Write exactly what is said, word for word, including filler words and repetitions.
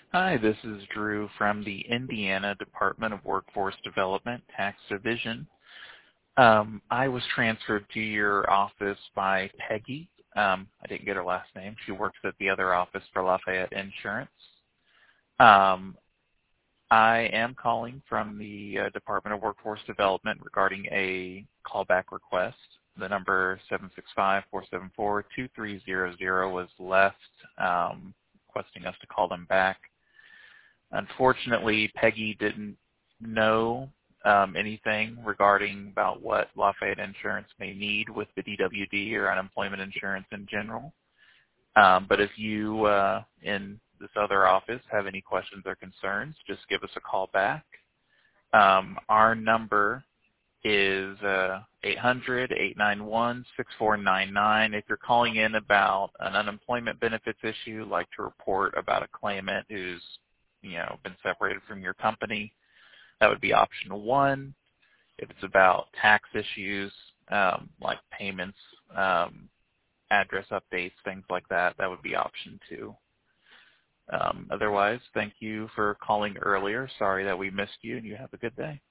Hi, this is Drew from the Indiana Department of Workforce Development Tax Division. Um, I was transferred to your office by Peggy. Um, I didn't get her last name. She works at the other office for Lafayette Insurance. Um, I am calling from the uh, Department of Workforce Development regarding a callback request. The number seven six five, four seven four, two three zero zero was left, um, requesting us to call them back. Unfortunately, Peggy didn't know um, anything regarding about what Lafayette Insurance may need with the D W D or unemployment insurance in general. Um, but if you uh, in this other office have any questions or concerns, just give us a call back. Um, our number is uh, eight hundred, eight nine one, six four nine nine. If you're calling in about an unemployment benefits issue, like to report about a claimant who's you know, been separated from your company, that would be option one. If it's about tax issues, um, like payments, um, address updates, things like that, that would be option two. Um, otherwise, thank you for calling earlier. Sorry that we missed you, and you have a good day.